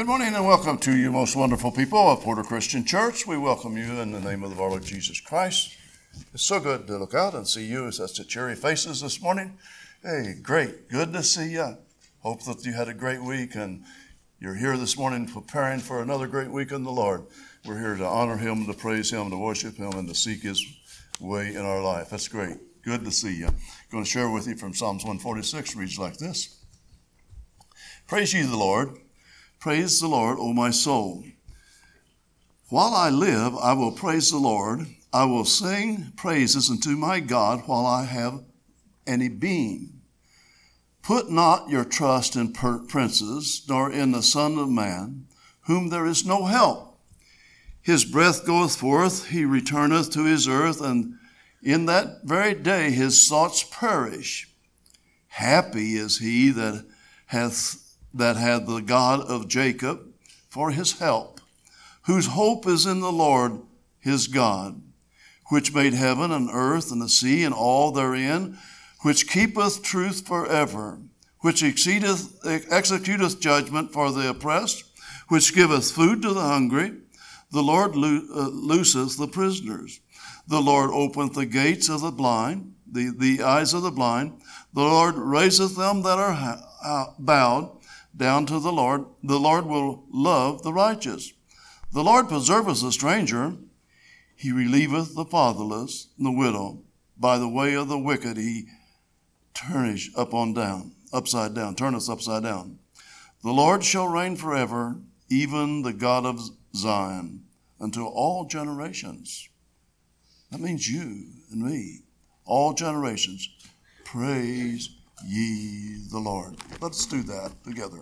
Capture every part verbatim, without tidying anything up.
Good morning and welcome to you most wonderful people of Porter Christian Church. We welcome you in the name of our Lord Jesus Christ. It's so good to look out and see you as such cheery faces this morning. Hey, great. Good to see you. Hope that you had a great week and you're here this morning preparing for another great week in the Lord. We're here to honor Him, to praise Him, to worship Him, and to seek His way in our life. That's great. Good to see you. I'm going to share with you from Psalms one forty-six. Reads like this. Praise ye the Lord. Praise the Lord, O my soul. While I live, I will praise the Lord. I will sing praises unto my God while I have any being. Put not your trust in princes, nor in the Son of Man, whom there is no help. His breath goeth forth, he returneth to his earth, and in that very day his thoughts perish. Happy is he that hath that hath the God of Jacob for his help, whose hope is in the Lord his God, which made heaven and earth and the sea and all therein, which keepeth truth forever, which exceedeth, executeth judgment for the oppressed, which giveth food to the hungry. The Lord lo- uh, looseth the prisoners. The Lord openeth the gates of the blind, the, the eyes of the blind. The Lord raiseth them that are ha- uh, bowed down to the Lord. The Lord will love the righteous. The Lord preserveth the stranger. He relieveth the fatherless and the widow. By the way of the wicked he turneth up on down, upside down, turneth upside down. The Lord shall reign forever, even the God of Zion, unto all generations. That means you and me, all generations. Praise ye the Lord. Let's do that together.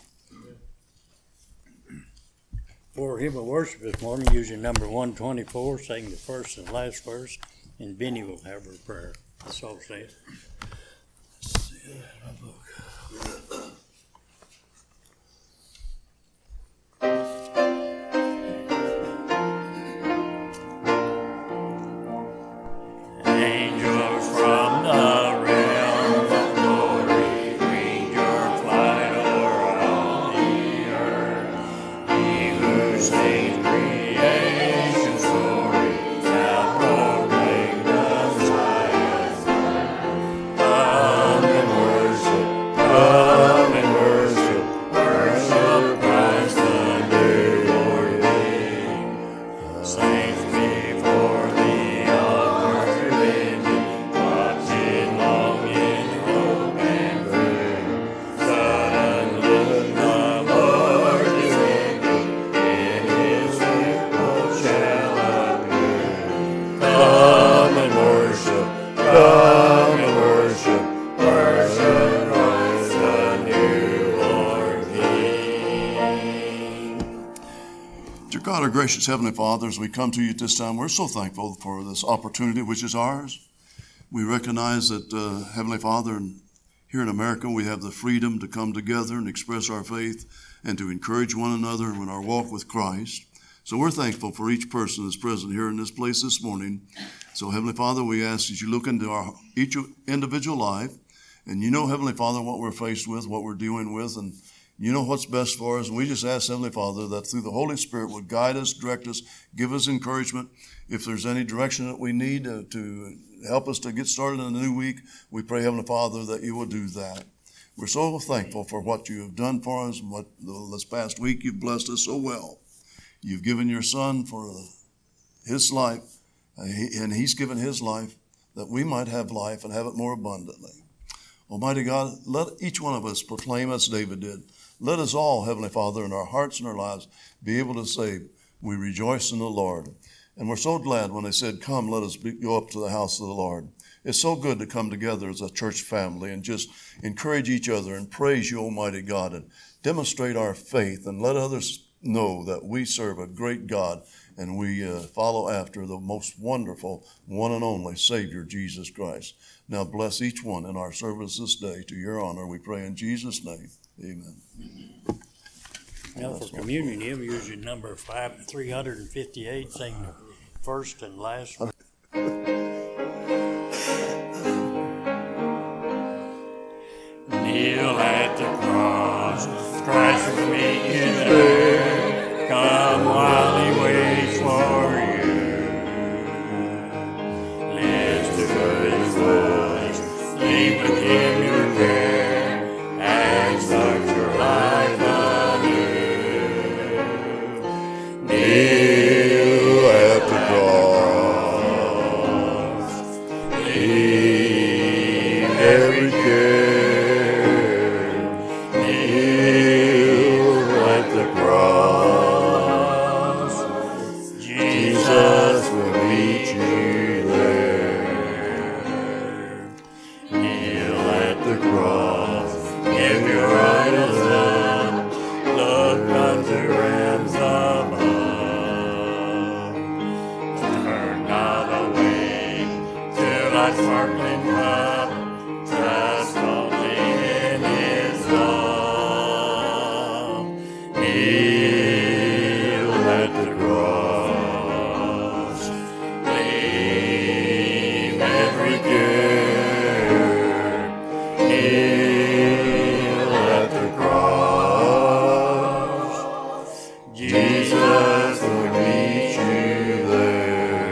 For hymn of worship this morning, using number one twenty-four, sing the first and last verse, and Benny will have her prayer. So say it. Angels from the realm of glory, bring your flight o'er all the earth. He who saves creation's story shall proclaim the Zion's birth. Come and worship, come and worship, worship Christ the newborn King. Saints before the altar living, watching long in hope and fear. Suddenly the Lord is ending, in his temple shall appear. Come and worship, come and worship, worship Christ the newborn King. Dear God, our gracious Heavenly Father, as we come to you at this time, we're so thankful for this opportunity which is ours. We recognize that, uh, Heavenly Father, here in America, we have the freedom to come together and express our faith and to encourage one another in our walk with Christ. So we're thankful for each person that's present here in this place this morning. So, Heavenly Father, we ask that you look into our each individual life, and you know, Heavenly Father, what we're faced with, what we're dealing with, and you know what's best for us. And we just ask, Heavenly Father, that through the Holy Spirit would guide us, direct us, give us encouragement. If there's any direction that we need uh, to help us to get started in a new week, we pray, Heavenly Father, that you will do that. We're so thankful for what you have done for us and what this past week you've blessed us so well. You've given your Son for his life, and he's given his life that we might have life and have it more abundantly. Almighty God, let each one of us proclaim as David did. Let us all, Heavenly Father, in our hearts and our lives, be able to say, we rejoice in the Lord. And we're so glad when they said, come, let us be, go up to the house of the Lord. It's so good to come together as a church family and just encourage each other and praise you, Almighty God, and demonstrate our faith and let others know that we serve a great God and we uh, follow after the most wonderful, one and only Savior, Jesus Christ. Now bless each one in our service this day to your honor. We pray in Jesus' name. Amen. Now for communion hymn, using number five, three hundred fifty-eight, sing the first and last. Kneel at the cross, Christ with me in the Jesus will meet you there. Kneel at the cross, give your idols up, look unto rams above. Turn not away to thy sparkling cup, trust only in his love. Kneel at the cross, leave every care. Kneel at the cross, Jesus will meet you there.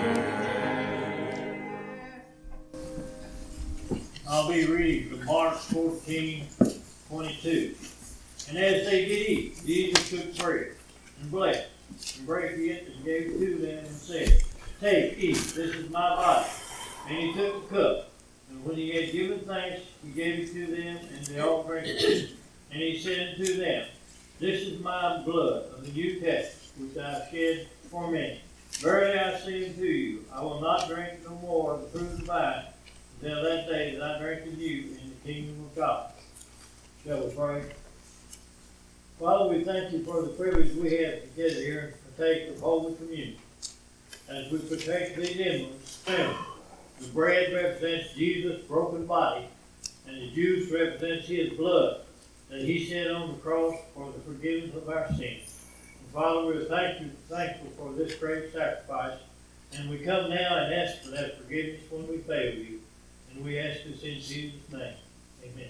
I'll be reading from Mark fourteen, twenty-two. And as they did eat, Jesus took bread and blessed, and brake it, and gave it to them, and said, Take, eat, this is my body. And he took the cup, and when he had given thanks, he gave it to them, and they all drank it. And he said unto them, This is my blood of the New Testament, which I have shed for many. Verily I say unto you, I will not drink no more of the fruit of the vine until that day that I drink with you in the kingdom of God. Shall we pray? Father, we thank you for the privilege we have to get here and partake of Holy Communion. As we partake these emblems, the bread represents Jesus' broken body, and the juice represents his blood that he shed on the cross for the forgiveness of our sins. And Father, we're thankful, thankful for this great sacrifice, and we come now and ask for that forgiveness when we fail you. And we ask this in Jesus' name. Amen.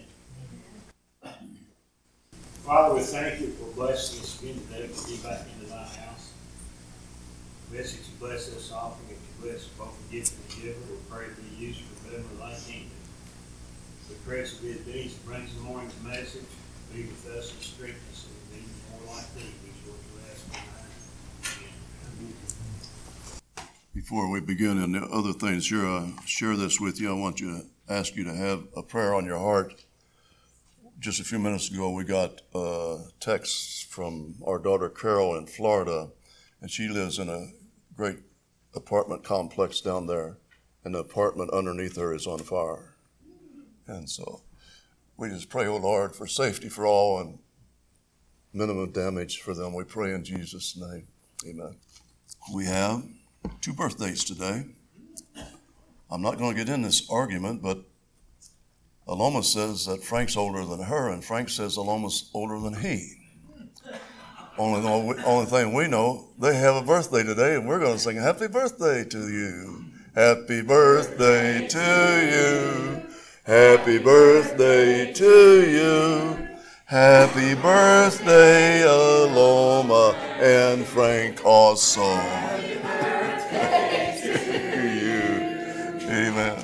Father, we thank you for blessing us again today to be back into thy house. We ask that you bless this offering, that you bless both the gift and the giver. We pray to be used for the betterment of thy kingdom. We pray to be these that brings the morning's message, be with us and strengthen us, and be more like thee. We shall ask in thy name. Before we begin and the other things here, I share this with you. I want you to ask you to have a prayer on your heart. Just a few minutes ago, we got a text from our daughter Carol in Florida, and she lives in a great apartment complex down there, and the apartment underneath her is on fire. And so we just pray, oh Lord, for safety for all and minimum damage for them. We pray in Jesus' name. Amen. We have two birthdays today. I'm not going to get in this argument, but Aloma says that Frank's older than her, and Frank says Aloma's older than he. Only, only thing we know, they have a birthday today, and we're going to sing happy birthday to you. Happy birthday to you. Happy birthday to you. Happy birthday, Aloma, and Frank also. Happy birthday to you. Amen.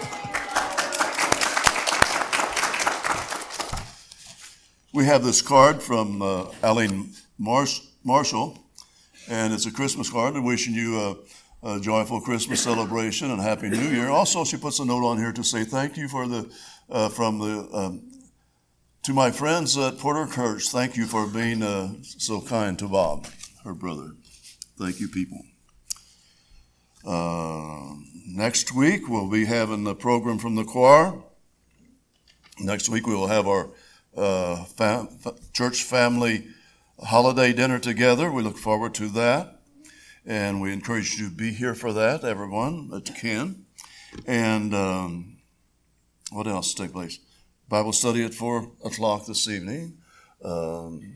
We have this card from uh, Aline Marsh- Marshall, and it's a Christmas card wishing you a, a joyful Christmas celebration and Happy New Year. Also, she puts a note on here to say thank you for the uh, from the um, to my friends at Porter Church. Thank you for being uh, so kind to Bob, her brother. Thank you, people. Uh, next week we'll be having the program from the choir. Next week we will have our Uh, fam- church family holiday dinner together. We look forward to that, and we encourage you to be here for that, everyone that can. And um, what else take place? Bible study at four o'clock this evening, um,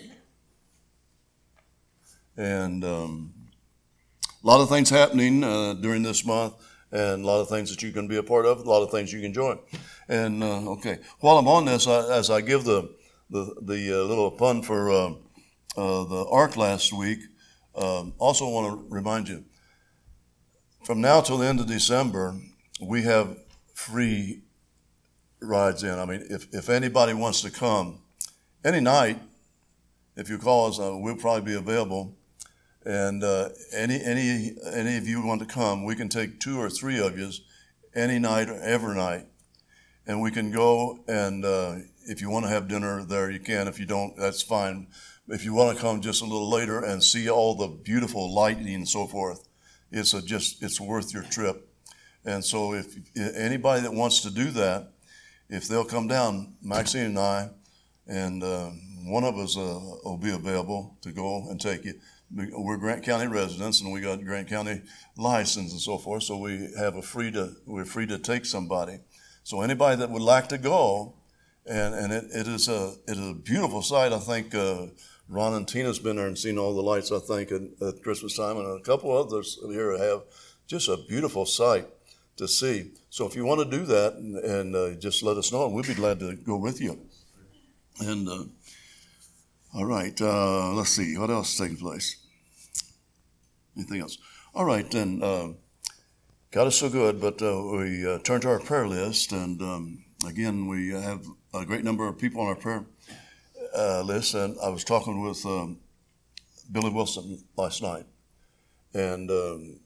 and um, a lot of things happening uh, during this month, and a lot of things that you can be a part of, a lot of things you can join. And uh, okay, while I'm on this, I, as I give the the, the uh, little pun for uh, uh, the Ark last week, um, also want to remind you, from now till the end of December, we have free rides in. I mean, if, if anybody wants to come, any night, if you call us, uh, we'll probably be available. And uh, any any any of you want to come, we can take two or three of you any night or every night. And we can go, and uh, if you want to have dinner there, you can. If you don't, that's fine. if you want to come just a little later and see all the beautiful lighting and so forth, it's a just it's worth your trip. And so if anybody that wants to do that, if they'll come down, Maxine and I, and uh, one of us uh, will be available to go and take you. We're Grant County residents, and we got Grant County license and so forth, so we have a free to we're free to take somebody. So anybody that would like to go, and and it, it is a it is a beautiful sight. I think uh, Ron and Tina's been there and seen all the lights, I think, at, at Christmas time, and a couple others here have just a beautiful sight to see. So if you want to do that, and, and uh, just let us know, and we'll be glad to go with you. And uh, all right, uh, let's see, what else is taking place? Anything else? All right, then, uh, God is so good, but uh, we uh, turn to our prayer list, and um, again, we have a great number of people on our prayer uh, list, and I was talking with um, Billy Wilson last night, and um,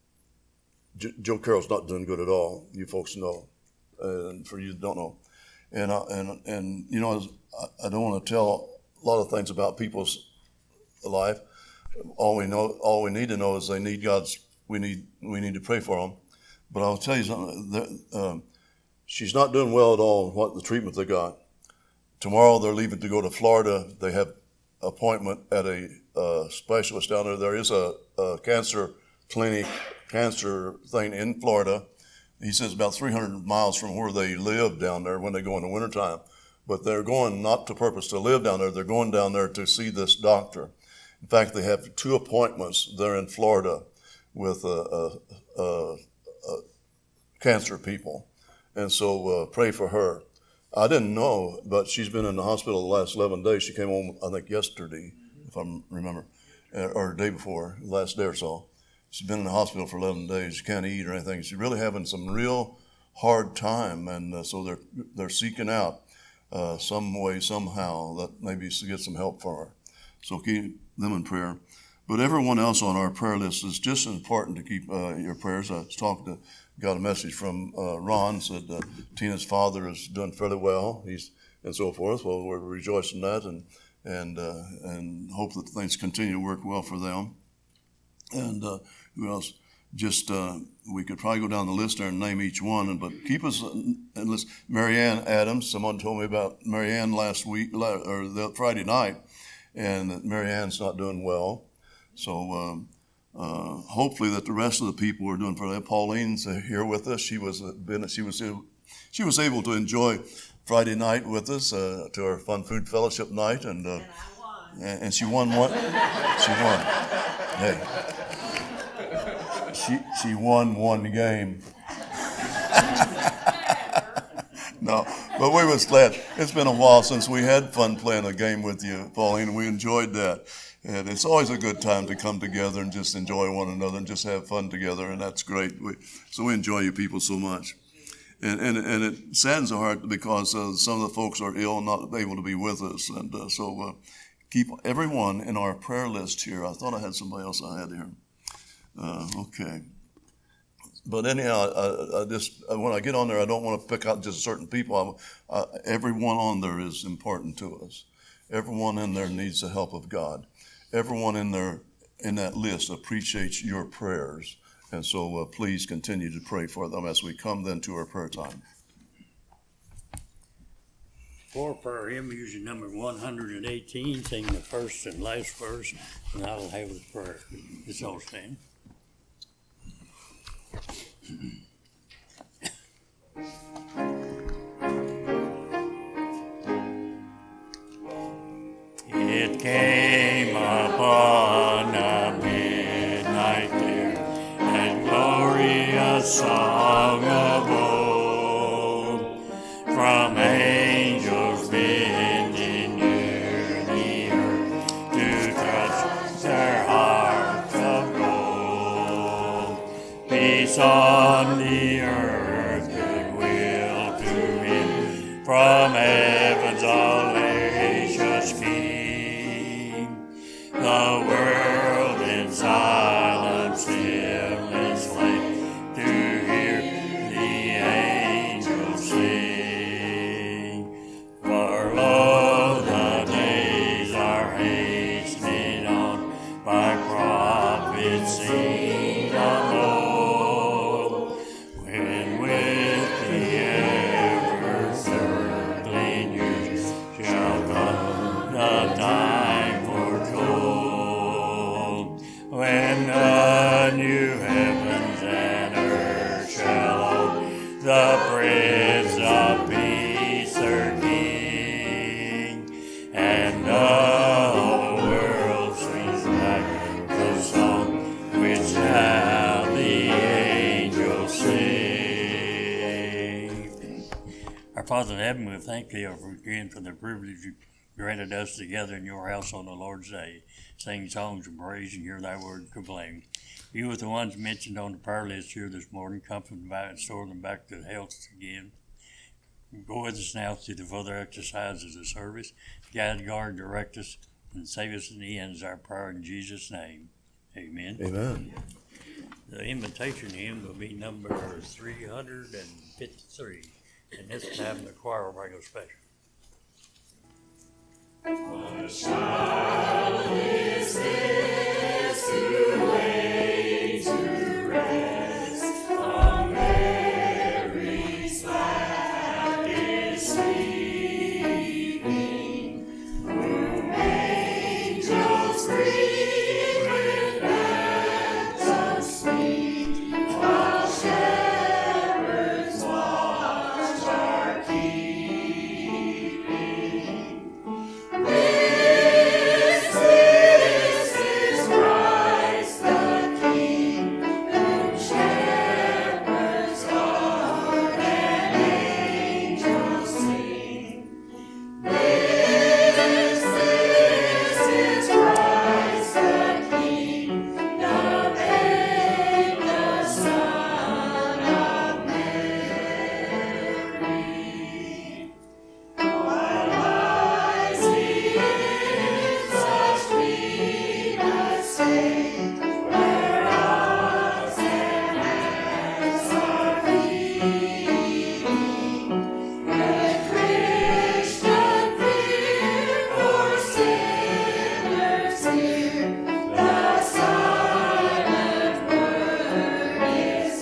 J- Joe Carroll's not doing good at all, you folks know, and for you that don't know. And, uh, and, and you know, I don't want to tell a lot of things about people's life. All we know, all we need to know is they need God's. We need, we need to pray for them. But I'll tell you something. That, um, she's not doing well at all in what the treatment they got. Tomorrow they're leaving to go to Florida. They have an appointment at a uh, specialist down there. There is a, a cancer clinic, cancer thing in Florida. He says about three hundred miles from where they live down there when they go in the wintertime. But they're going not to purpose to live down there. They're going down there to see this doctor. In fact, they have two appointments there in Florida with uh, uh, uh, uh, cancer people. And so uh, pray for her. I didn't know, but she's been in the hospital the last eleven days. She came home, I think, yesterday, if I remember, or the day before, the last day or so. She's been in the hospital for eleven days. She can't eat or anything. She's really having some real hard time, and uh, so they're they're seeking out uh, some way, somehow, that maybe to get some help for her. So keep them in prayer. But everyone else on our prayer list is just important to keep uh, your prayers. I was talking to, got a message from uh, Ron, said uh, Tina's father is doing fairly well, he's and so forth. Well, we're rejoicing that, and and uh, and hope that things continue to work well for them. And uh, who else? Just uh, we could probably go down the list there and name each one, and but keep us and listen. Marianne Adams. Someone told me about Marianne last week or the Friday night, and that Marianne's not doing well. So um, uh, hopefully that the rest of the people are doing for that. Pauline's here with us. She was been she was she was able to enjoy Friday night with us uh, to our Fun Food Fellowship night, and uh, and I won. And, and she won one. She won. Hey. She she won one game. No, but we was glad. It's been a while since we had fun playing a game with you, Pauline, and we enjoyed that. And it's always a good time to come together and just enjoy one another and just have fun together, and that's great. We, so we enjoy you people so much. And and, and it saddens the heart because uh, some of the folks are ill and not able to be with us. And uh, so uh, keep everyone in our prayer list here. I thought I had somebody else I had here. Uh, okay. But anyhow, I, I just when I get on there, I don't want to pick out just certain people. I, I, everyone on there is important to us. Everyone in there needs the help of God. Everyone in there in that list appreciates your prayers, and so uh, please continue to pray for them as we come then to our prayer time. For prayer hymn, using number one hundred eighteen, sing the first and last verse, and I will have the prayer. It's all stand. It came upon a midnight clear, and glorious song of old, from angels bending near the earth to touch their hearts of gold. Peace on the earth, goodwill to men, from heaven's all-gracious King. The world in silence still is slain to hear the angels sing. For lo, the days are hastening, kingdom old, when with the ever-circling years shall come the time foretold, when the new heavens and earth shall hold the Prince of Peace, their King, and the whole world sings back the song which now the angels sing. Our Father in heaven, we thank Thee again for the privilege You granted us together in Your house on the Lord's day, sing songs of praise and hear Thy word proclaimed. You with the ones mentioned on the prayer list here this morning, comfort them back and restore them back to health again. Go with us now through the further exercise of the service. Guide, guard, direct us, and save us in the end is our prayer in Jesus' name. Amen. Amen. The invitation hymn will be number three hundred fifty-three, and this time the choir will bring a special. What child is this who lay to rest on Mary's lap is sleeping, whom angels greet with anthems sweet, while shepherds watch are keeping. This, this is Christ the King, whom shepherds guard and angels sing. This, this is Christ the King, the babe, the Son of Mary. While lies he in such sweetest state, where odds and ends are fleeting, let Christian fear for sinners hear, the silent word is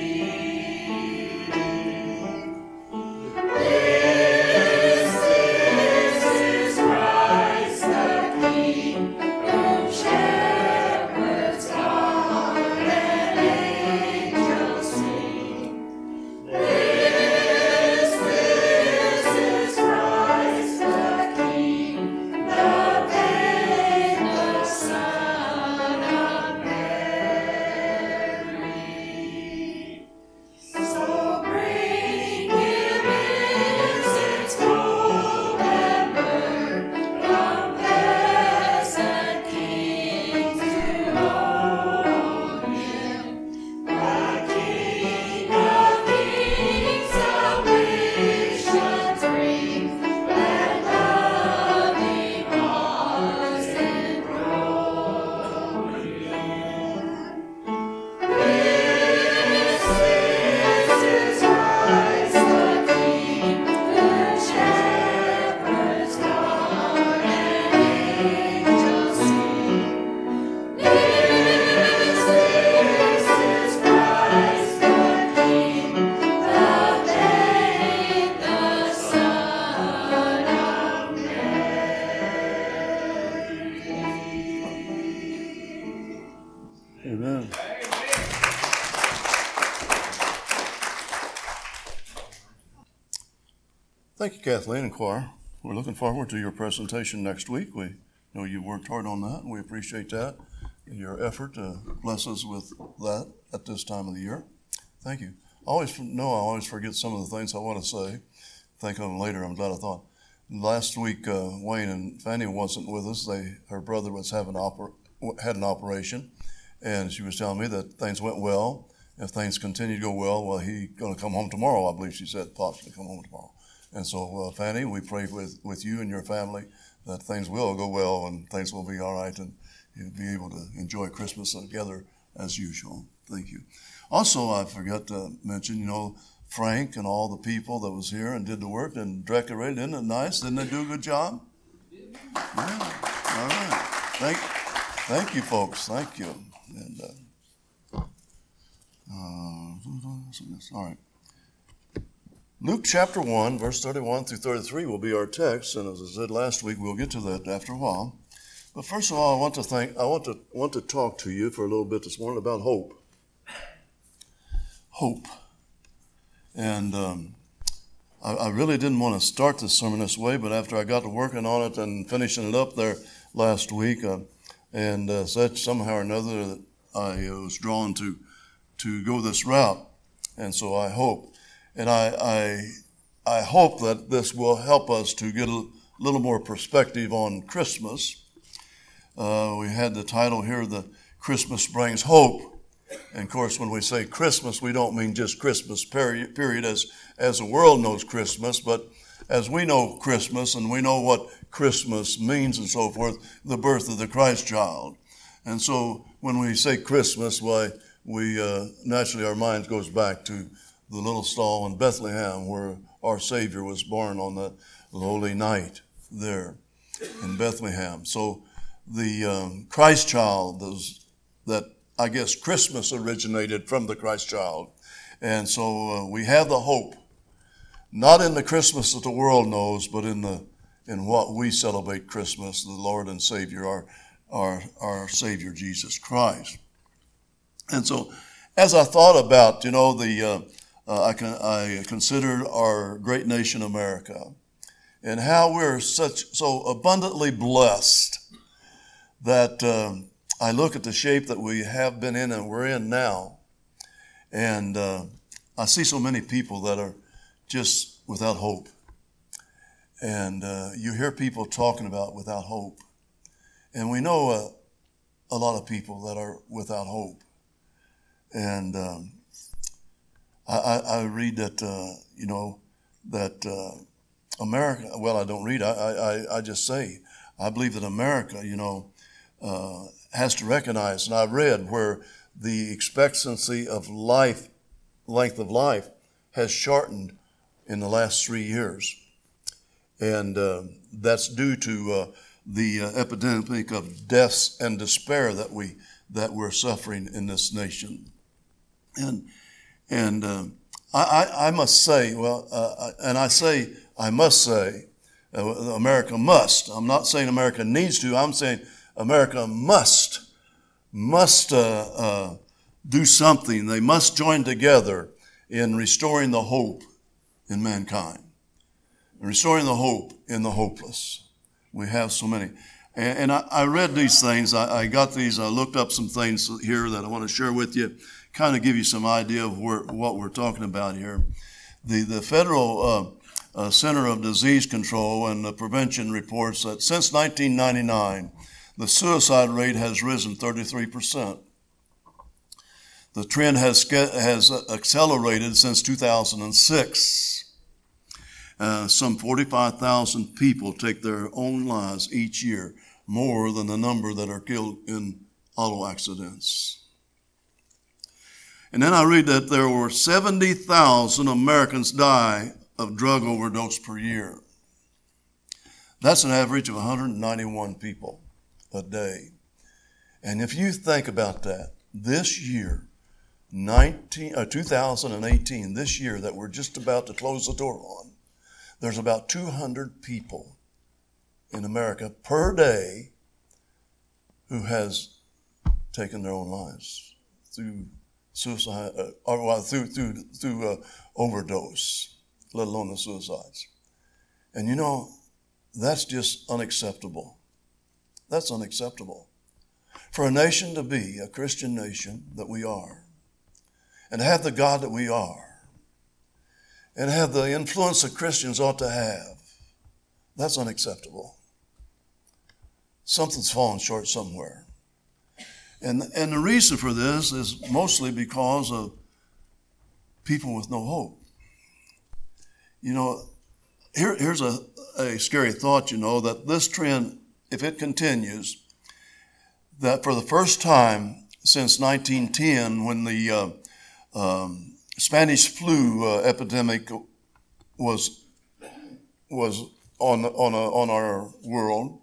leading. This, this is Christ the King, whom shepherds guard and angels sing. This, this is Christ the King, the babe, the Son of Mary. So bring Him incense, gold and myrrh, from peasant kings to own Him, the King of kings, salvation's bring, let loving hearts enthrone Him. This, this is Christ the King, whom shepherds guard and angels sing. This, this is Christ the King, the babe, the Son of Mary. Amen. Thank you, Kathleen and choir. We're looking forward to your presentation next week. We know you worked hard on that, and we appreciate that, your effort to bless us with that at this time of the year. Thank you. I always know I always forget some of the things I want to say. Think of them later. I'm glad I thought. Last week, uh, Wayne and Fanny wasn't with us. They, her brother was having oper- had an operation, and she was telling me that things went well. If things continue to go well, well, he's going to come home tomorrow. I believe she said, possibly come home tomorrow. And so, uh, Fanny, we pray with, with you and your family that things will go well and things will be all right, and you'll be able to enjoy Christmas together as usual. Thank you. Also, I forgot to mention, you know, Frank and all the people that was here and did the work and decorated. Isn't it nice? Didn't they do a good job? Yeah. All right. Thank, thank you, folks. Thank you. And uh, All right. Luke chapter one, verse thirty-one through thirty-three will be our text, and as I said last week, we'll get to that after a while. But first of all, I want to think, I want to want to talk to you for a little bit this morning about hope. Hope. And um, I, I really didn't want to start this sermon this way, but after I got to working on it and finishing it up there last week, uh, and uh, said somehow or another that I uh, was drawn to to go this route, and so I hope, and I I I hope that this will help us to get a little more perspective on Christmas. Uh, we had the title here, "The Christmas Brings Hope," and of course, when we say Christmas, we don't mean just Christmas period, period as as the world knows Christmas, but as we know Christmas, and we know what Christmas means and so forth, the birth of the Christ child. And so when we say Christmas, why we uh, naturally our minds goes back to the little stall in Bethlehem where our Savior was born on that lowly night there in Bethlehem. So the um, Christ child, is, that I guess Christmas originated from the Christ child. And so uh, we have the hope, not in the Christmas that the world knows, but in the in what we celebrate Christmas, the Lord and Savior, our our our Savior Jesus Christ. And so, as I thought about, you know, the uh, uh, I can I considered our great nation America, and how we're such so abundantly blessed that um, I look at the shape that we have been in and we're in now, and uh, I see so many people that are just without hope. And uh, you hear people talking about without hope. And we know uh, a lot of people that are without hope. And um, I, I, I read that, uh, you know, that uh, America, well, I don't read, I, I, I just say, I believe that America, you know, uh, has to recognize, and I read where the expectancy of life, length of life, has shortened in the last three years. And uh, that's due to uh, the uh, epidemic of deaths and despair that we that we're suffering in this nation. And and uh, I, I I must say, well, uh, and I say I must say, uh, America must. I'm not saying America needs to. I'm saying America must must uh, uh, do something. They must join together in restoring the hope in mankind, and restoring the hope in the hopeless. We have so many. And, and I, I read these things. I, I got these. I looked up some things here that I want to share with you, kind of give you some idea of where, what we're talking about here. The, the Federal uh, uh, Center of Disease Control and Prevention reports that since nineteen ninety-nine, the suicide rate has risen thirty-three percent. The trend has, has accelerated since two thousand six. Uh, some forty-five thousand people take their own lives each year, more than the number that are killed in auto accidents. And then I read that there were seventy thousand Americans die of drug overdose per year. That's an average of one hundred ninety-one people a day. And if you think about that, this year, nineteen, uh, two thousand eighteen, this year that we're just about to close the door on, there's about two hundred people in America per day who has taken their own lives through suicide, uh, or well, through through through uh, overdose, let alone the suicides. And you know, that's just unacceptable. That's unacceptable. For a nation to be a Christian nation that we are, and have the God that we are, and have the influence that Christians ought to have, that's unacceptable. Something's fallen short somewhere. And, and the reason for this is mostly because of people with no hope. You know, here, here's a, a scary thought, you know, that this trend, if it continues, that for the first time since nineteen ten, when the uh, um, Spanish flu uh, epidemic was was on on a, on our world.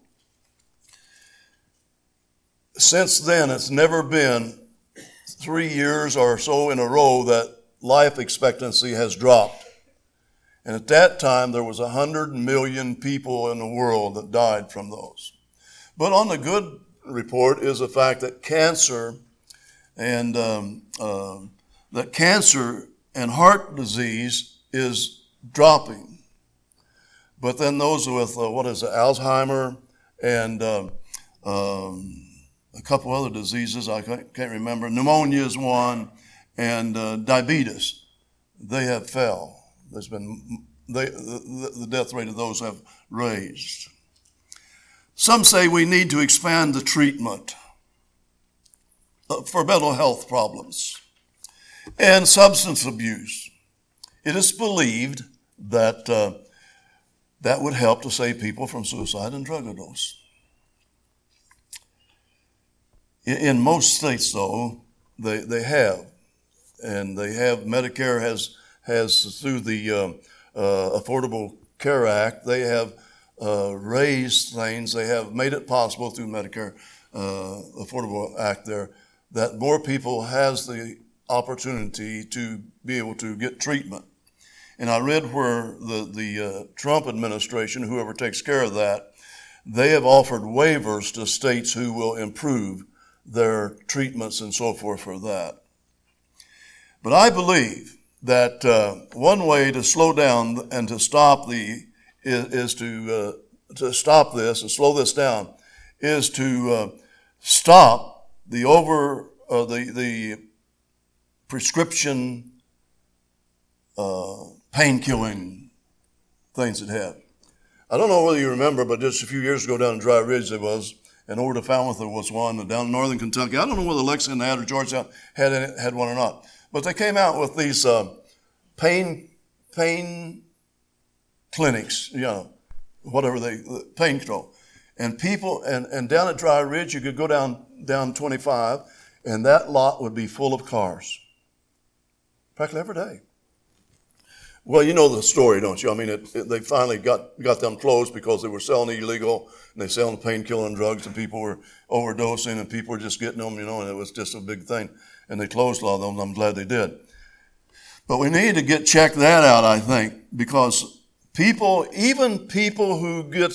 Since then, it's never been three years or so in a row that life expectancy has dropped. And at that time, there was one hundred million people in the world that died from those. But on the good report is the fact that cancer and um, uh, that cancer and heart disease is dropping. But then those with, uh, what is it, Alzheimer and uh, um, a couple other diseases, I can't remember, pneumonia is one, and uh, diabetes, they have fell. There's been, they, the, the death rate of those have raised. Some say we need to expand the treatment for mental health problems and substance abuse. It is believed that uh, that would help to save people from suicide and drug overdose. In, in most states, though, they, they have, and they have, Medicare has, has through the uh, uh, Affordable Care Act, they have uh, raised things, they have made it possible through Medicare uh, Affordable Act there, that more people has the opportunity to be able to get treatment. And I read where the, the uh, Trump administration, whoever takes care of that, they have offered waivers to states who will improve their treatments and so forth for that. But I believe that uh, one way to slow down and to stop the is, is to uh, to stop this and slow this down is to uh, stop the over uh, the the prescription uh, pain killing things that have. I don't know whether you remember, but just a few years ago down in Dry Ridge there was, and over to Falmouth there was one, and down in northern Kentucky. I don't know whether Lexington had or Georgetown had had one or not, but they came out with these uh, pain pain clinics, you know, whatever they pain control, and people and, and down at Dry Ridge you could go down down twenty-five, and that lot would be full of cars, practically every day. Well, you know the story, don't you? I mean, it, it, they finally got, got them closed because they were selling illegal, and they selling pain-killing drugs, and people were overdosing, and people were just getting them, you know, and it was just a big thing. And they closed a lot of them, and I'm glad they did. But we need to get check that out, I think, because people, even people who get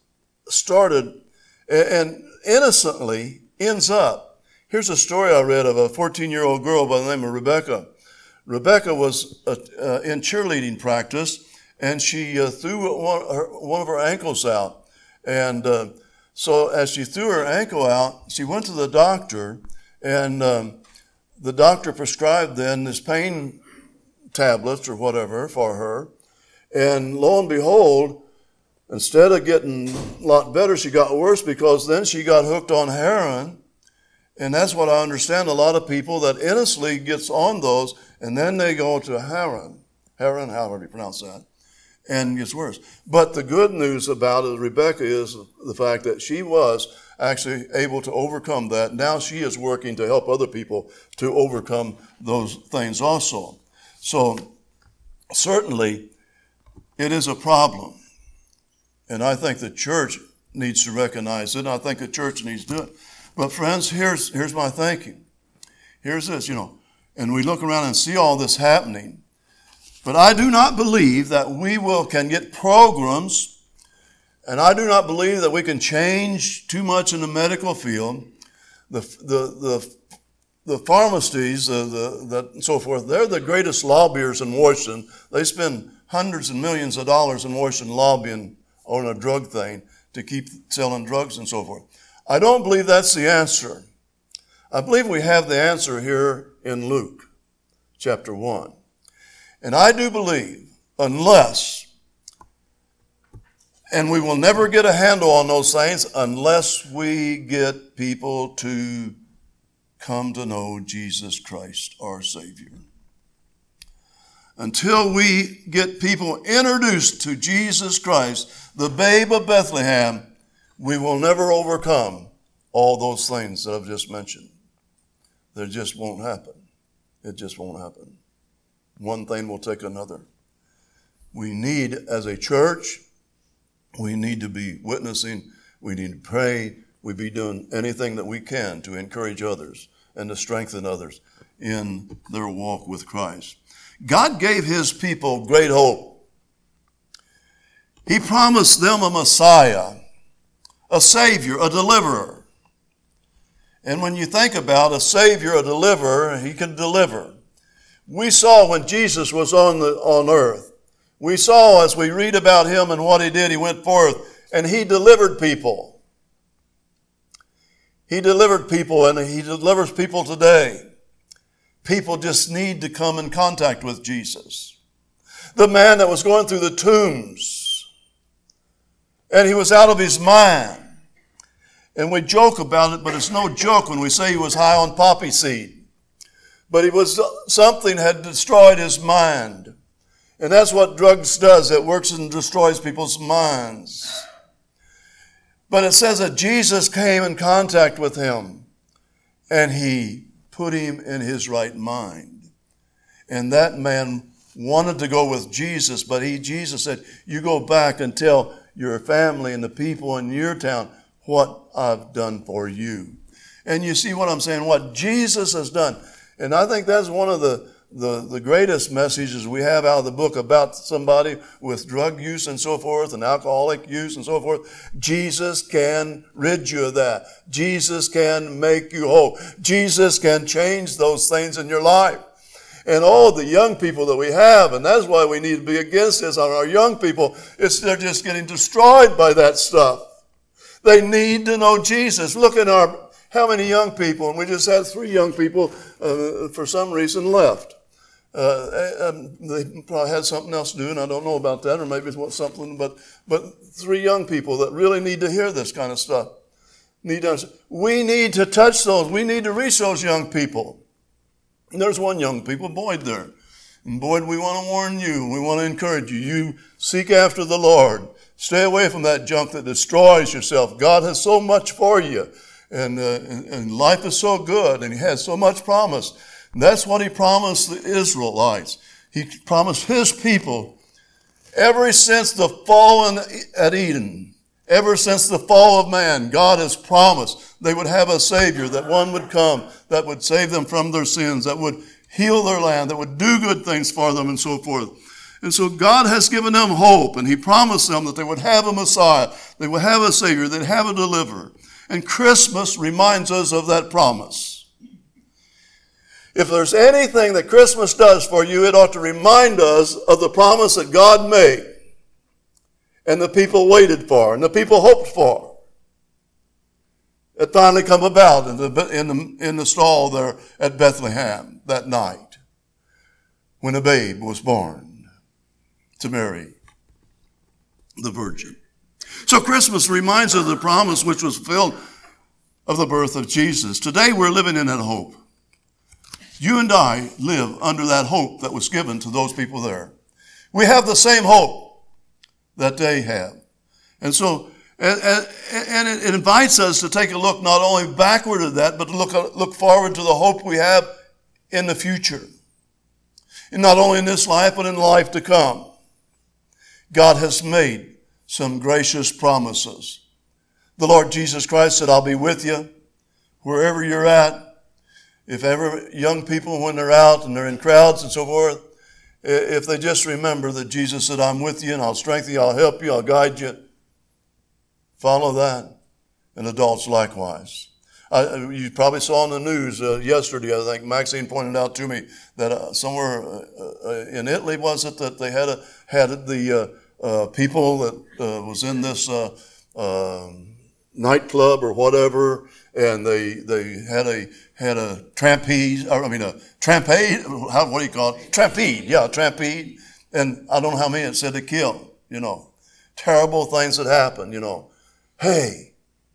started and innocently ends up. Here's a story I read of a fourteen-year-old girl by the name of Rebecca. Rebecca was uh, uh, in cheerleading practice, and she uh, threw one, her, one of her ankles out. And uh, so as she threw her ankle out, she went to the doctor, and um, the doctor prescribed then this pain tablets or whatever for her. And lo and behold, instead of getting a lot better, she got worse, because then she got hooked on heroin. And that's what I understand, a lot of people that innocently gets on those, and then they go to heroin, heroin, however you pronounce that, and gets worse. But the good news about it, Rebecca, is the fact that she was actually able to overcome that. Now she is working to help other people to overcome those things also. So certainly it is a problem. And I think the church needs to recognize it, and I think the church needs to do it. But friends, here's here's my thinking. Here's this, you know, and we look around and see all this happening. But I do not believe that we will can get programs, and I do not believe that we can change too much in the medical field. The the the the pharmacies, uh, the the and so forth, they're the greatest lobbyers in Washington. They spend hundreds and millions of dollars in Washington lobbying on a drug thing to keep selling drugs and so forth. I don't believe that's the answer. I believe we have the answer here in Luke chapter one. And I do believe, unless, and we will never get a handle on those things unless we get people to come to know Jesus Christ, our Savior. Until we get people introduced to Jesus Christ, the babe of Bethlehem, we will never overcome all those things that I've just mentioned. They just won't happen. It just won't happen. One thing will take another. We need, as a church, we need to be witnessing. We need to pray. We be doing anything that we can to encourage others and to strengthen others in their walk with Christ. God gave his people great hope. He promised them a Messiah, a Savior, a deliverer. And when you think about a Savior, a deliverer, he can deliver. We saw when Jesus was on the on earth, we saw as we read about him and what he did, he went forth and he delivered people. He delivered people, and he delivers people today. People just need to come in contact with Jesus. The man that was going through the tombs, and he was out of his mind. And we joke about it, but it's no joke when we say he was high on poppy seed. But he was, something had destroyed his mind. And that's what drugs does. It works and destroys people's minds. But it says that Jesus came in contact with him, and he put him in his right mind. And that man wanted to go with Jesus, but he, Jesus said, you go back and tell your family and the people in your town what I've done for you. And you see what I'm saying, what Jesus has done. And I think that's one of the, the, the greatest messages we have out of the book about somebody with drug use and so forth and alcoholic use and so forth. Jesus can rid you of that. Jesus can make you whole. Jesus can change those things in your life. And all the young people that we have, and that's why we need to be against this on our young people, it's they're just getting destroyed by that stuff. They need to know Jesus. Look at our how many young people, and we just had three young people uh, for some reason left. Uh, they probably had something else to do, and I don't know about that, or maybe it's something, but but three young people that really need to hear this kind of stuff. Need to understand. We need to touch those. We need to reach those young people. And there's one young people, Boyd, there. And Boyd, we want to warn you. We want to encourage you. You seek after the Lord. Stay away from that junk that destroys yourself. God has so much for you. And, uh, and, and life is so good, and he has so much promise. And that's what he promised the Israelites. He promised his people ever since the fall in, at Eden, ever since the fall of man, God has promised they would have a Savior, that one would come that would save them from their sins, that would heal their land, that would do good things for them and so forth. And so God has given them hope, and he promised them that they would have a Messiah, they would have a Savior, they'd have a deliverer. And Christmas reminds us of that promise. If there's anything that Christmas does for you, it ought to remind us of the promise that God made and the people waited for and the people hoped for. It finally come about in the, in the, in the stall there at Bethlehem that night when a babe was born to Mary, the Virgin. So Christmas reminds us of the promise which was fulfilled of the birth of Jesus. Today we're living in that hope. You and I live under that hope that was given to those people there. We have the same hope that they have. And so, and, and it invites us to take a look not only backward at that, but to look, look forward to the hope we have in the future. And not only in this life, but in life to come. God has made some gracious promises. The Lord Jesus Christ said, I'll be with you wherever you're at. If ever young people, when they're out and they're in crowds and so forth, if they just remember that Jesus said, I'm with you and I'll strengthen you, I'll help you, I'll guide you. Follow that. And adults likewise. I, you probably saw on the news uh, yesterday, I think Maxine pointed out to me that uh, somewhere uh, uh, in Italy, was it, that they had a, had the uh, Uh, people that uh, was in this uh, uh, nightclub or whatever, and they they had a had a trampede, or I mean a trampade. How what do you call it? Trampede, yeah, trampede. And I don't know how many it said to kill. You know, terrible things that happened. You know, hey,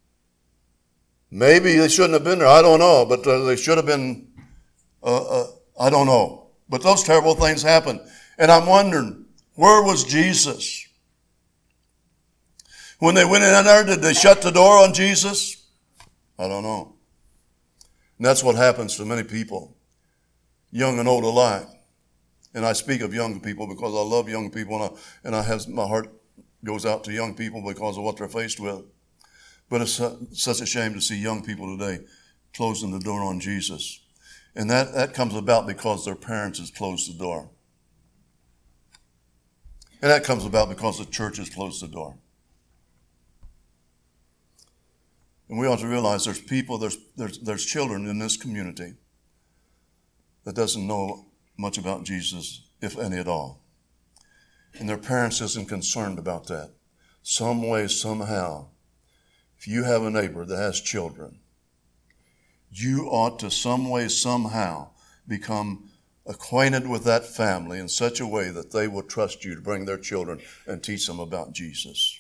maybe they shouldn't have been there. I don't know, but uh, they should have been. Uh, uh, I don't know, but those terrible things happened, and I'm wondering. Where was Jesus? When they went in there, did they shut the door on Jesus? I don't know. And that's what happens to many people, young and old alike. And I speak of young people because I love young people, and I, and I have, my heart goes out to young people because of what they're faced with. But it's such a shame to see young people today closing the door on Jesus. And that, that comes about because their parents has closed the door. And that comes about because the church has closed the door. And we ought to realize there's people, there's, there's, there's children in this community that doesn't know much about Jesus, if any at all. And their parents isn't concerned about that. Some way, somehow, if you have a neighbor that has children, you ought to some way, somehow become acquainted with that family in such a way that they will trust you to bring their children and teach them about Jesus.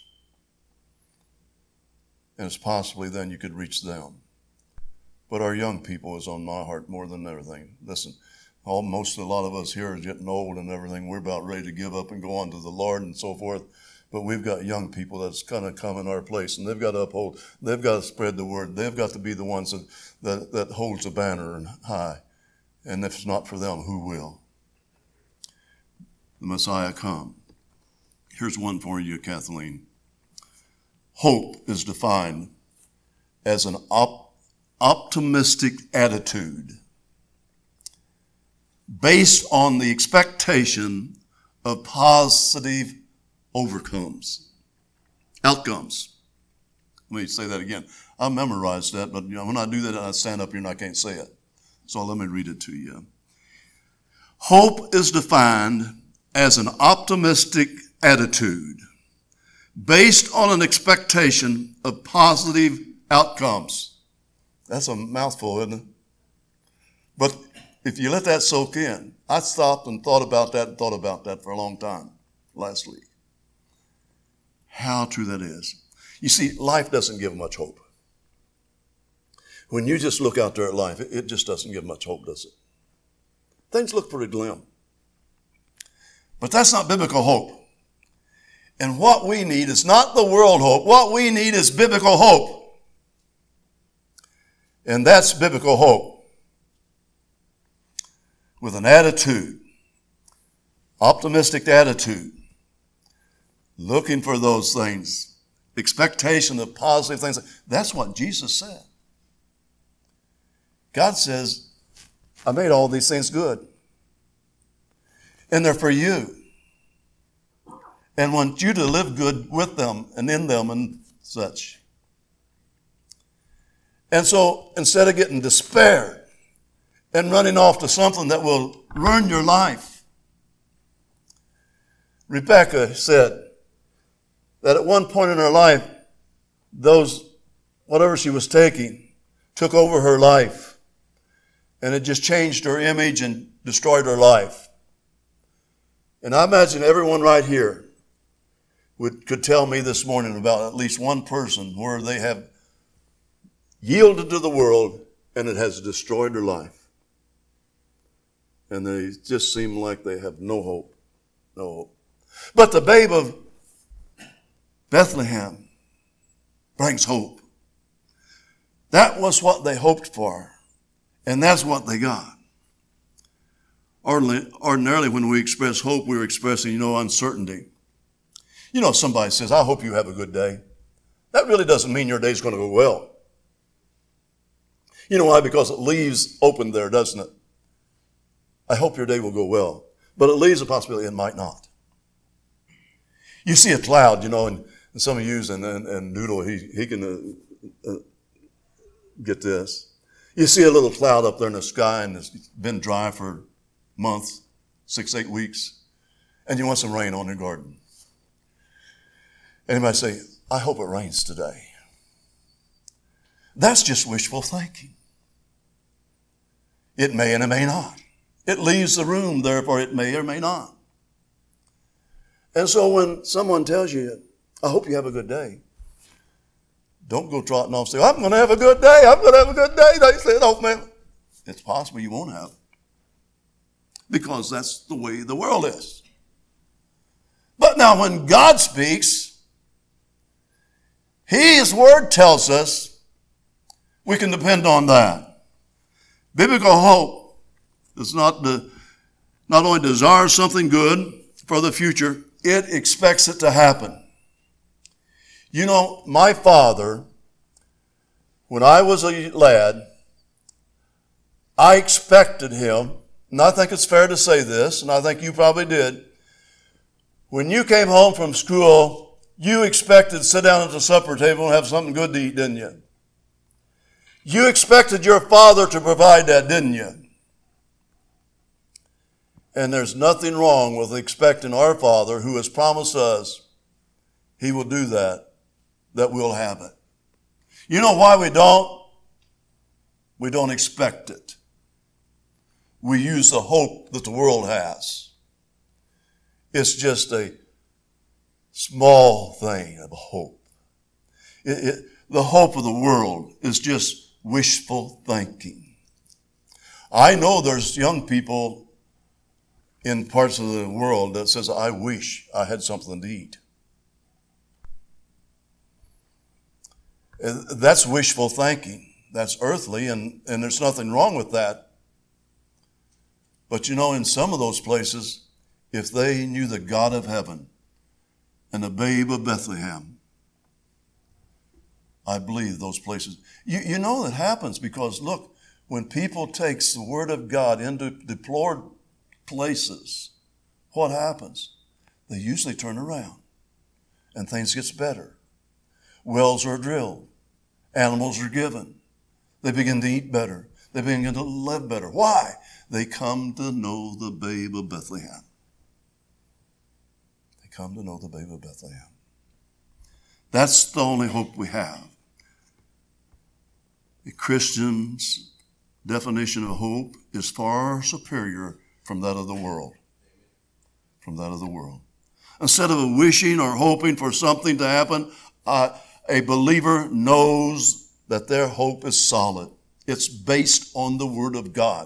And it's possibly then you could reach them. But our young people is on my heart more than everything. Listen, almost a lot of us here are getting old and everything. We're about ready to give up and go on to the Lord and so forth. But we've got young people that's going to come in our place, and they've got to uphold, they've got to spread the word. They've got to be the ones that, that, that holds the banner high. And if it's not for them, who will? The Messiah come. Here's one for you, Kathleen. Hope is defined as an op- optimistic attitude based on the expectation of positive overcomes, outcomes. Let me say that again. I memorized that, but you know, when I do that, I stand up here and I can't say it. So let me read it to you. Hope is defined as an optimistic attitude based on an expectation of positive outcomes. That's a mouthful, isn't it? But if you let that soak in, I stopped and thought about that and thought about that for a long time last week. How true that is. You see, life doesn't give much hope. When you just look out there at life, it just doesn't give much hope, does it? Things look pretty glim. But that's not biblical hope. And what we need is not the world hope. What we need is biblical hope. And that's biblical hope. With an attitude, optimistic attitude, looking for those things, expectation of positive things. That's what Jesus said. God says, I made all these things good. And they're for you. And want you to live good with them and in them and such. And so instead of getting despair and running off to something that will ruin your life, Rebecca said that at one point in her life, those, whatever she was taking, took over her life. And it just changed her image and destroyed her life. And I imagine everyone right here would, could tell me this morning about at least one person where they have yielded to the world and it has destroyed their life. And they just seem like they have no hope. No hope. But the babe of Bethlehem brings hope. That was what they hoped for. And that's what they got. Ordinarily, when we express hope, we're expressing, you know, uncertainty. You know, somebody says, I hope you have a good day. That really doesn't mean your day's going to go well. You know why? Because it leaves open there, doesn't it? I hope your day will go well. But it leaves a possibility it might not. You see a cloud, you know, and, and some of you, and, and, and Noodle, he, he can uh, uh, get this. You see a little cloud up there in the sky and it's been dry for months, six, eight weeks, and you want some rain on your garden. And you might say, I hope it rains today. That's just wishful thinking. It may and it may not. It leaves the room, therefore it may or may not. And so when someone tells you, I hope you have a good day, don't go trotting off and say, I'm going to have a good day. I'm going to have a good day. They said, oh, man. It's possible you won't have. Because that's the way the world is. But now when God speaks, His word tells us we can depend on that. Biblical hope does not, the, not only desire something good for the future, it expects it to happen. You know, my father, when I was a lad, I expected him, and I think it's fair to say this, and I think you probably did. When you came home from school, you expected to sit down at the supper table and have something good to eat, didn't you? You expected your father to provide that, didn't you? And there's nothing wrong with expecting our Father who has promised us he will do that, that we'll have it. You know why we don't? We don't expect it. We use the hope that the world has. It's just a small thing of hope. It, it, the hope of the world is just wishful thinking. I know there's young people in parts of the world that says, I wish I had something to eat. That's wishful thinking. That's earthly, and, and there's nothing wrong with that. But you know, in some of those places, if they knew the God of heaven and the babe of Bethlehem, I believe those places. You, you know that happens because, look, when people takes the word of God into deplored places, what happens? They usually turn around and things gets better. Wells are drilled. Animals are given. They begin to eat better. They begin to live better. Why? They come to know the babe of Bethlehem. They come to know the babe of Bethlehem. That's the only hope we have. A Christian's definition of hope is far superior from that of the world. From that of the world. Instead of wishing or hoping for something to happen, uh, a believer knows that their hope is solid. It's based on the Word of God.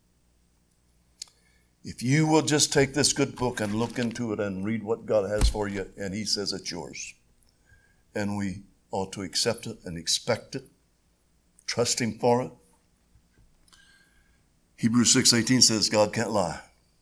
If you will just take this good book and look into it and read what God has for you, and He says it's yours. And we ought to accept it and expect it, trust Him for it. Hebrews six eighteen says God can't lie.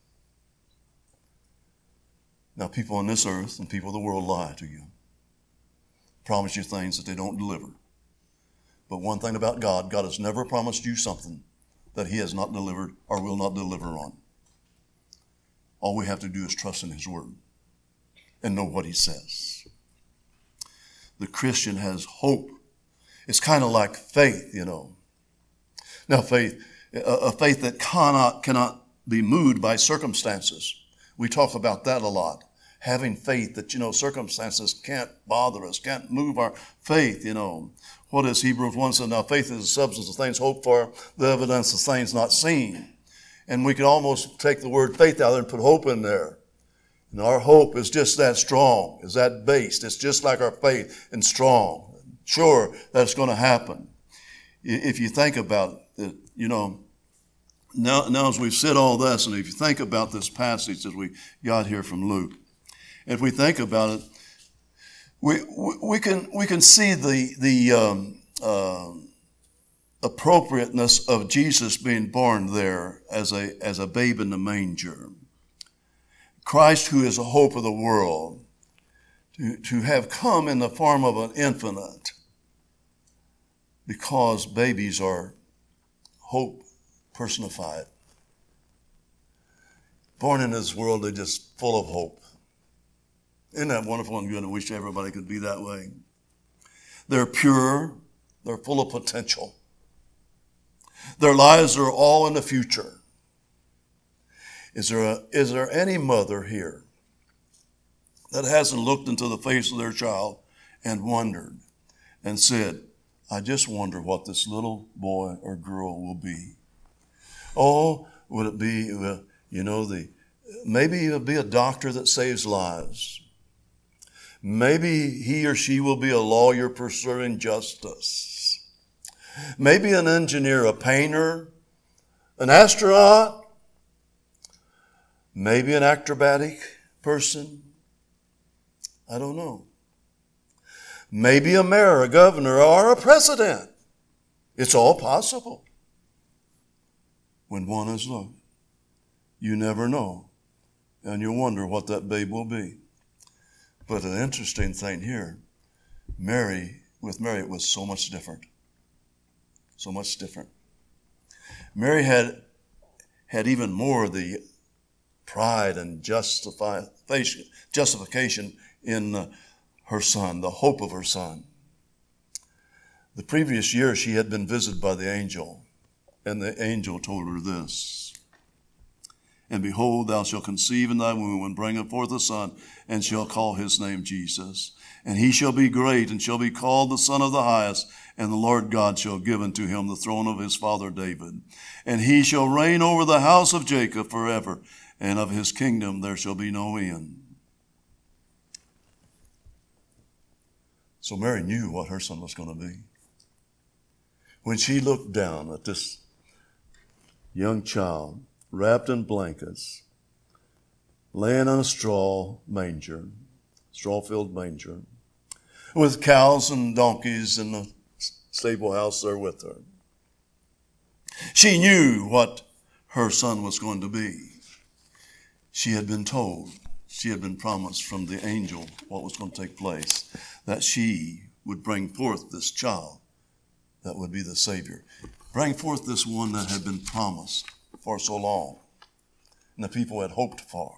Now, people on this earth and people of the world lie to you. Promise you things that they don't deliver. But one thing about God, God has never promised you something that He has not delivered or will not deliver on. All we have to do is trust in His Word and know what He says. The Christian has hope. It's kind of like faith, you know. Now, faith, a faith that cannot, cannot be moved by circumstances. We talk about that a lot. Having faith that, you know, circumstances can't bother us, can't move our faith, you know. What does Hebrews one say? Now, faith is the substance of things hoped for, the evidence of things not seen. And we could almost take the word faith out there and put hope in there. And our hope is just that strong, is that based. It's just like our faith and strong. Sure, that's going to happen. If you think about it, you know, now, now as we've said all this, and if you think about this passage that we got here from Luke, if we think about it, we we, we can we can see the the um, uh, appropriateness of Jesus being born there as a as a babe in the manger. Christ, who is the hope of the world, to, to have come in the form of an infant, because babies are hope personified. Born in this world, they're just full of hope. Isn't that wonderful and good? I wish everybody could be that way. They're pure. They're full of potential. Their lives are all in the future. Is there a, is there any mother here that hasn't looked into the face of their child and wondered and said, I just wonder what this little boy or girl will be? Oh, would it be, uh, you know, the maybe it'll be a doctor that saves lives. Maybe he or she will be a lawyer pursuing justice. Maybe an engineer, a painter, an astronaut. Maybe an acrobatic person. I don't know. Maybe a mayor, a governor, or a president. It's all possible. When one is loved, you never know. And you wonder what that babe will be. But an interesting thing here, Mary, with Mary, it was so much different. So much different. Mary had, had even more of the pride and justify, justification in uh, her son, the hope of her son. The previous year she had been visited by the angel, and the angel told her this: "And behold, thou shalt conceive in thy womb, and bring forth a son, and shall call his name Jesus. And he shall be great, and shall be called the Son of the Highest. And the Lord God shall give unto him the throne of his father David. And he shall reign over the house of Jacob forever, and of his kingdom there shall be no end." So Mary knew what her son was going to be. When she looked down at this young child, wrapped in blankets, laying on a straw manger, straw-filled manger, with cows and donkeys in the stable house there with her, she knew what her son was going to be. She had been told, she had been promised from the angel what was going to take place, that she would bring forth this child that would be the Savior. Bring forth this one that had been promised for so long, and the people had hoped for.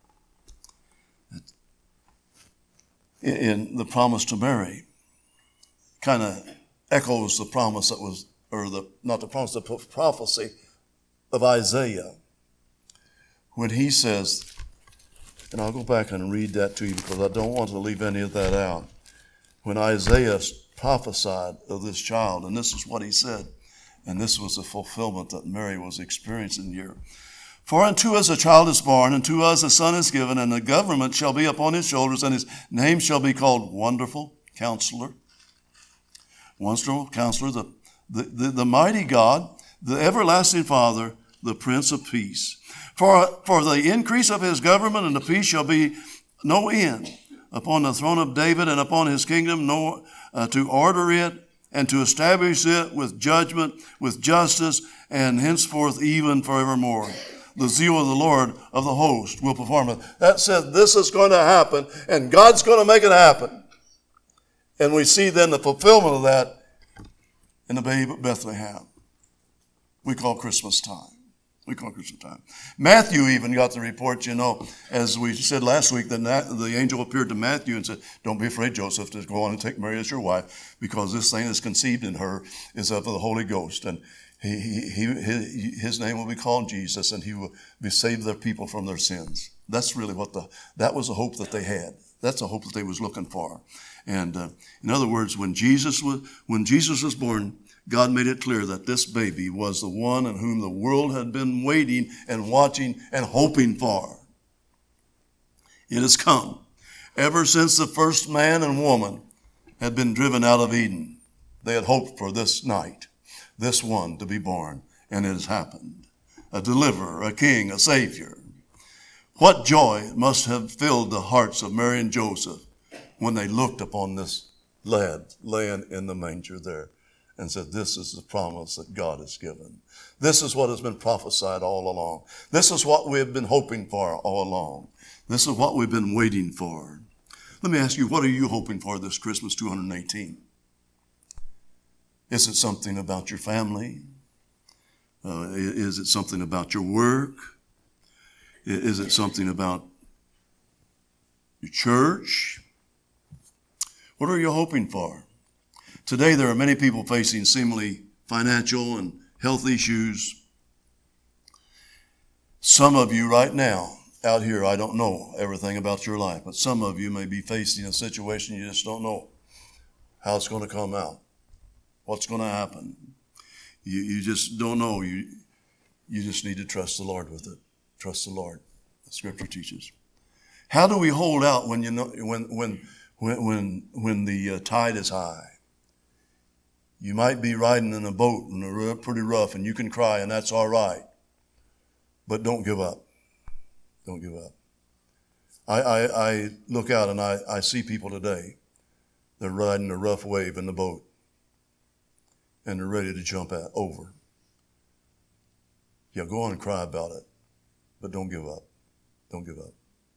In the promise to Mary, kind of echoes the promise that was, or the not the promise, the prophecy of Isaiah, when he says, and I'll go back and read that to you because I don't want to leave any of that out. When Isaiah prophesied of this child, and this is what he said, and this was the fulfillment that Mary was experiencing here. "For unto us a child is born, and to us a son is given, and the government shall be upon his shoulders, and his name shall be called Wonderful Counselor." Wonderful Counselor, the, the, the, the mighty God, the everlasting Father, the Prince of Peace. For, for the increase of his government and the peace shall be no end upon the throne of David and upon his kingdom, no, uh, to order it and to establish it with judgment, with justice, and henceforth even forevermore. The zeal of the Lord of the host will perform it. That says this is going to happen, and God's going to make it happen. And we see then the fulfillment of that in the babe at Bethlehem. We call Christmas time. We call Christmas time. Matthew even got the report, you know, as we said last week, that the angel appeared to Matthew and said, "Don't be afraid, Joseph, to go on and take Mary as your wife, because this thing that's conceived in her is of the Holy Ghost. And he, he, he, his name will be called Jesus, and he will be save their people from their sins." That's really what the, that was the hope that they had. That's the hope that they was looking for. And uh, in other words, when Jesus was, when Jesus was born, God made it clear that this baby was the one in whom the world had been waiting and watching and hoping for. It has come. Ever since the first man and woman had been driven out of Eden, they had hoped for this night, this one to be born, and it has happened. A deliverer, a king, a savior. What joy must have filled the hearts of Mary and Joseph when they looked upon this lad laying in the manger there and said, "This is the promise that God has given. This is what has been prophesied all along. This is what we have been hoping for all along. This is what we've been waiting for." Let me ask you, what are you hoping for this Christmas two thousand eighteen? Is it something about your family? Uh, is it something about your work? Is it something about your church? What are you hoping for? Today, there are many people facing seemingly financial and health issues. Some of you right now, out here, I don't know everything about your life, but some of you may be facing a situation you just don't know how it's going to come out, what's going to happen. You, you just don't know. You, you just need to trust the Lord with it. Trust the Lord. The Scripture teaches. How do we hold out when you know when when when when when the uh, tide is high? You might be riding in a boat and they're pretty rough, and you can cry, and that's all right. But don't give up. Don't give up. I I, I look out and I, I see people today. They're riding a rough wave in the boat, and they're ready to jump out over. Yeah, go on and cry about it, but don't give up. Don't give up.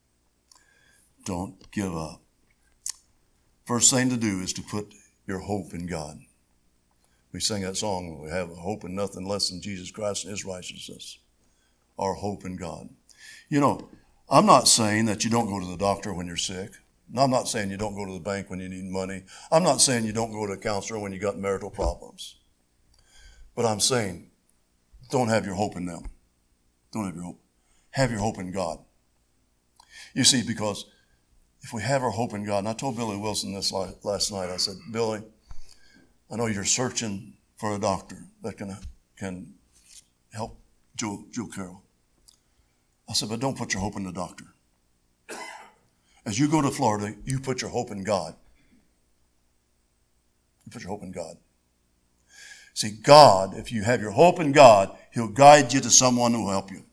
Don't give up. First thing to do is to put your hope in God. We sing that song, we have hope in nothing less than Jesus Christ and his righteousness. Our hope in God. You know, I'm not saying that you don't go to the doctor when you're sick. I'm not saying you don't go to the bank when you need money. I'm not saying you don't go to a counselor when you got marital problems. But I'm saying, don't have your hope in them. Don't have your hope. Have your hope in God. You see, because if we have our hope in God, and I told Billy Wilson this last night, I said, Billy, I know you're searching for a doctor that can, can help Joe, Joe Carroll. I said, but don't put your hope in the doctor. As you go to Florida, you put your hope in God. You put your hope in God. See, God, if you have your hope in God, he'll guide you to someone who will help you.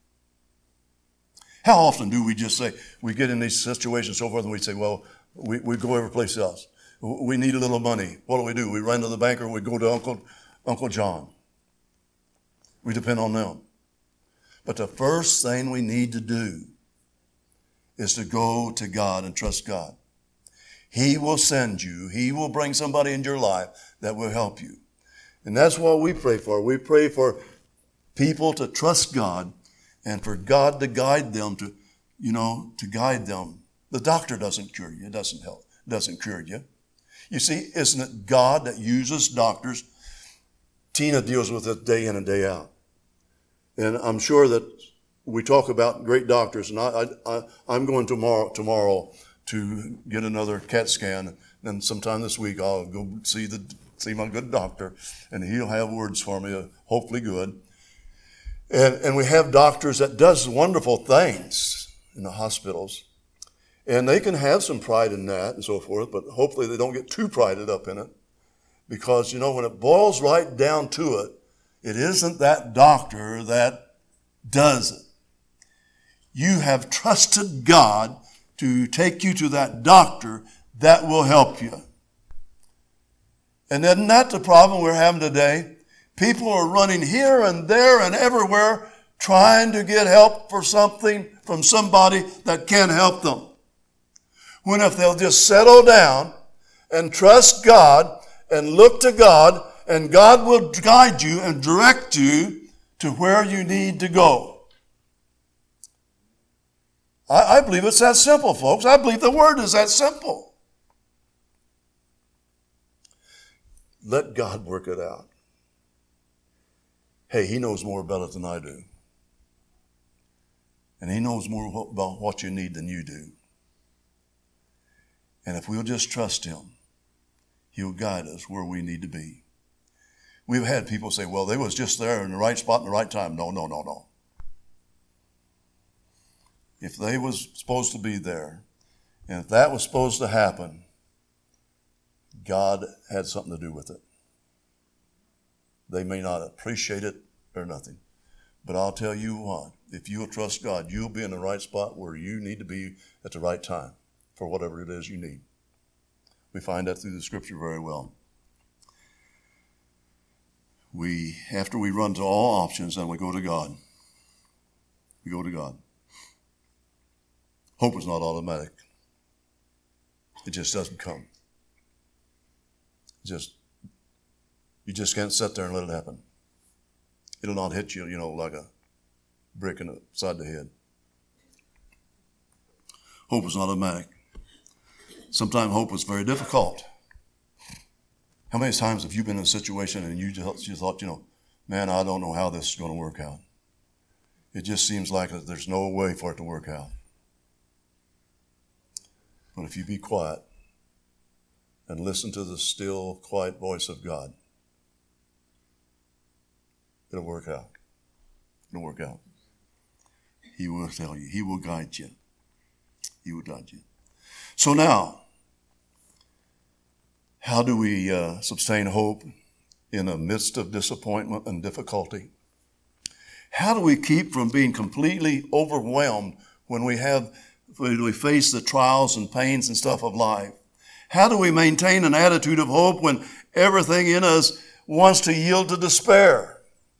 How often do we just say, we get in these situations and so forth, and we say, well, we, we go every place else. We need a little money. What do we do? We run to the bank or we go to Uncle, Uncle John. We depend on them. But the first thing we need to do is to go to God and trust God. He will send you. He will bring somebody into your life that will help you. And that's what we pray for. We pray for people to trust God and for God to guide them to, you know, to guide them. The doctor doesn't cure you. It doesn't help. It doesn't cure you. You see, isn't it God that uses doctors? Tina deals with it day in and day out. And I'm sure that we talk about great doctors, and I, I, I'm going tomorrow tomorrow to get another CAT scan. And then sometime this week I'll go see the see my good doctor, and he'll have words for me, hopefully good. And and we have doctors that does wonderful things in the hospitals, and they can have some pride in that and so forth. But hopefully they don't get too prided up in it, because you know when it boils right down to it, it isn't that doctor that does it. You have trusted God to take you to that doctor that will help you. And isn't that the problem we're having today? People are running here and there and everywhere trying to get help for something from somebody that can help them. When if they'll just settle down and trust God and look to God, and God will guide you and direct you to where you need to go. I, I believe it's that simple, folks. I believe the word is that simple. Let God work it out. Hey, he knows more about it than I do. And he knows more about what you need than you do. And if we'll just trust him, he'll guide us where we need to be. We've had people say, well, they was just there in the right spot in the right time. No, no, no, no. If they was supposed to be there, and if that was supposed to happen, God had something to do with it. They may not appreciate it or nothing. But I'll tell you what, if you'll trust God, you'll be in the right spot where you need to be at the right time for whatever it is you need. We find that through the scripture very well. We, after we run to all options, then we go to God. We go to God. Hope is not automatic. It just doesn't come. It just, you just can't sit there and let it happen. It'll not hit you, you know, like a brick in the side of the head. Hope is not automatic. Sometimes hope is very difficult. How many times have you been in a situation and you just you thought, you know, man, I don't know how this is going to work out. It just seems like there's no way for it to work out. But if you be quiet and listen to the still, quiet voice of God, it'll work out. It'll work out. He will tell you. He will guide you. He will guide you. So now, how do we uh, sustain hope in the midst of disappointment and difficulty? How do we keep from being completely overwhelmed when we have, when we face the trials and pains and stuff of life? How do we maintain an attitude of hope when everything in us wants to yield to despair?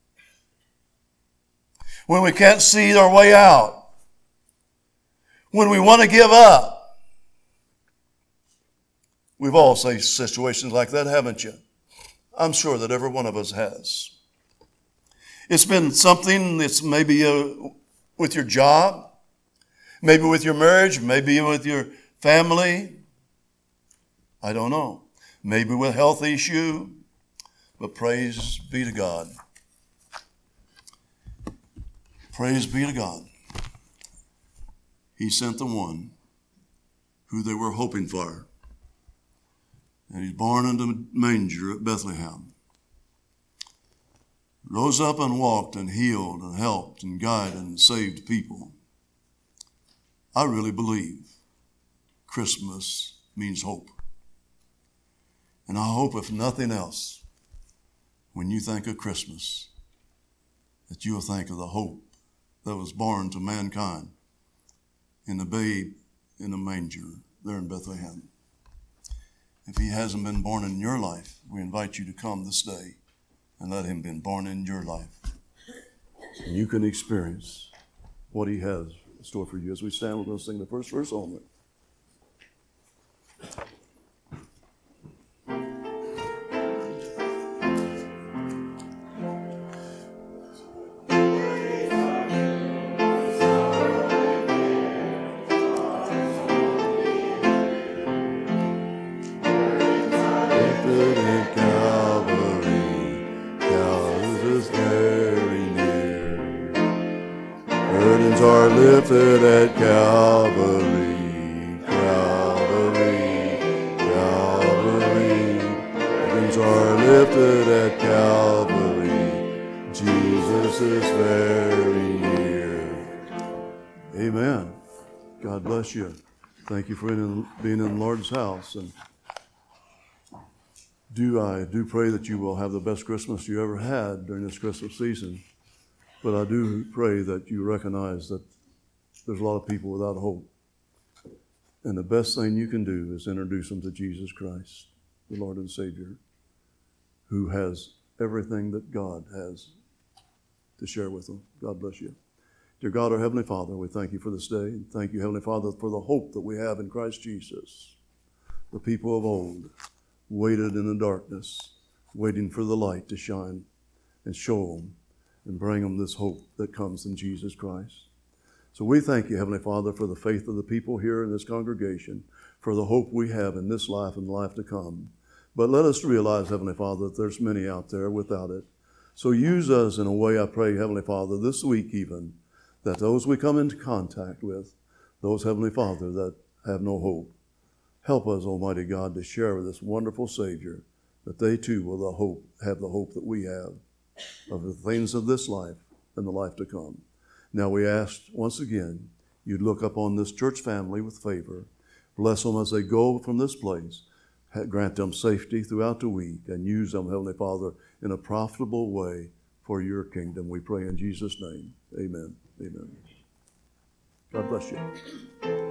When we can't see our way out? When we want to give up? We've all faced situations like that, haven't you? I'm sure that every one of us has. It's been something that's maybe uh, with your job, maybe with your marriage, maybe with your family. I don't know. Maybe with health issue. But praise be to God. Praise be to God. He sent the one who they were hoping for. And he's born in the manger at Bethlehem. Rose up and walked and healed and helped and guided and saved people. I really believe Christmas means hope. And I hope, if nothing else, when you think of Christmas, that you'll think of the hope that was born to mankind in the babe in the manger there in Bethlehem. If he hasn't been born in your life, we invite you to come this day and let him be born in your life. And you can experience what he has in store for you. As we stand, we're going to sing the first verse only. Are lifted at Calvary, Calvary, Calvary. Burdens are lifted at Calvary. Jesus is very near. Amen. God bless you. Thank you for being in the Lord's house. And do I do pray that you will have the best Christmas you ever had during this Christmas season. But I do pray that you recognize that there's a lot of people without hope. And the best thing you can do is introduce them to Jesus Christ, the Lord and Savior, who has everything that God has to share with them. God bless you. Dear God, our Heavenly Father, we thank you for this day. Thank you, Heavenly Father, for the hope that we have in Christ Jesus. The people of old waited in the darkness, waiting for the light to shine and show them and bring them this hope that comes in Jesus Christ. So we thank you, Heavenly Father, for the faith of the people here in this congregation, for the hope we have in this life and the life to come. But let us realize, Heavenly Father, that there's many out there without it. So use us in a way, I pray, Heavenly Father, this week even, that those we come into contact with, those, Heavenly Father, that have no hope, help us, Almighty God, to share with this wonderful Savior, that they too will the hope, have the hope that we have of the things of this life and the life to come. Now we ask once again, you'd look upon this church family with favor. Bless them as they go from this place. Grant them safety throughout the week and use them, Heavenly Father, in a profitable way for your kingdom. We pray in Jesus' name. Amen. Amen. God bless you.